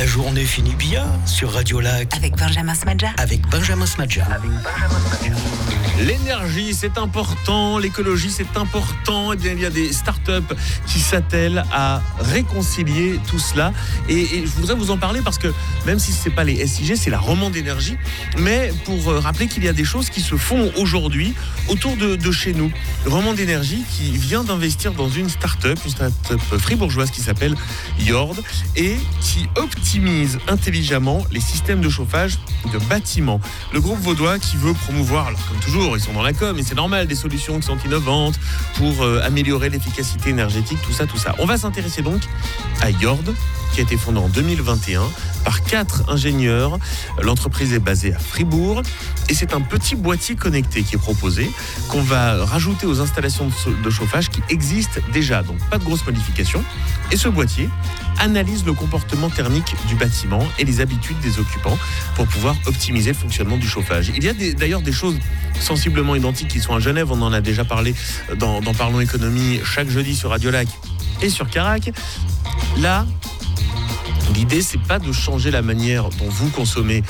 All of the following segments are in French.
La journée finit bien sur Radio Lac. Avec Benjamin Smadja. Avec Benjamin Smadja. L'énergie, c'est important. L'écologie, c'est important. Eh bien, il y a des startups qui s'attellent à réconcilier tout cela. Et je voudrais vous en parler parce que même si ce n'est pas les SIG, c'est la Romande Énergie. Mais pour rappeler qu'il y a des choses qui se font aujourd'hui autour de chez nous. Romande Énergie qui vient d'investir dans une startup fribourgeoise qui s'appelle Yord et qui optimise intelligemment les systèmes de chauffage de bâtiments. Le groupe vaudois qui veut promouvoir, alors comme toujours, ils sont dans la com, et c'est normal, des solutions qui sont innovantes pour améliorer l'efficacité énergétique, tout ça. On va s'intéresser donc à Yord, qui a été fondée en 2021 par 4 ingénieurs. L'entreprise est basée à Fribourg et c'est un petit boîtier connecté qui est proposé, qu'on va rajouter aux installations de chauffage qui existent déjà, donc pas de grosses modifications. Et ce boîtier analyse le comportement thermique du bâtiment et les habitudes des occupants pour pouvoir optimiser le fonctionnement du chauffage. Il y a d'ailleurs des choses sensiblement identiques qui sont à Genève, on en a déjà parlé dans Parlons Économie chaque jeudi sur Radio Lac et sur Carac. Là, l'idée, c'est pas de changer la manière dont vous consommez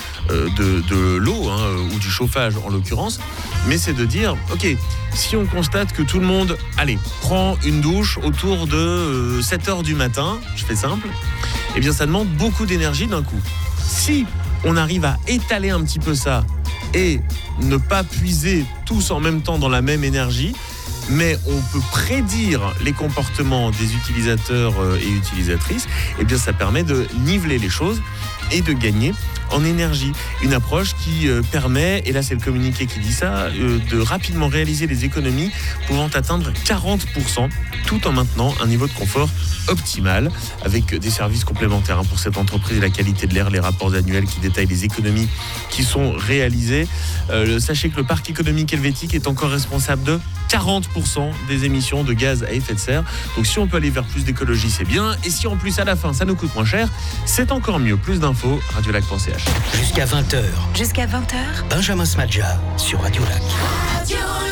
de l'eau ou du chauffage en l'occurrence, mais c'est de dire, ok, si on constate que tout le monde, prend une douche autour de 7h du matin, je fais simple, eh bien ça demande beaucoup d'énergie d'un coup. Si on arrive à étaler un petit peu ça et ne pas puiser tous en même temps dans la même énergie, mais on peut prédire les comportements des utilisateurs et utilisatrices, et bien ça permet de niveler les choses et de gagner en énergie. Une approche qui permet, et là c'est le communiqué qui dit ça, de rapidement réaliser les économies pouvant atteindre 40% tout en maintenant un niveau de confort optimal avec des services complémentaires pour cette entreprise, la qualité de l'air, les rapports annuels qui détaillent les économies qui sont réalisées. Sachez que le parc économique helvétique est encore responsable de 40% des émissions de gaz à effet de serre. Donc si on peut aller vers plus d'écologie, c'est bien. Et si en plus à la fin ça nous coûte moins cher, c'est encore mieux. Plus d'infos, radiolac.ch. Jusqu'à 20h. Jusqu'à 20h. Benjamin Smadja sur Radio Lac. Radio Lac.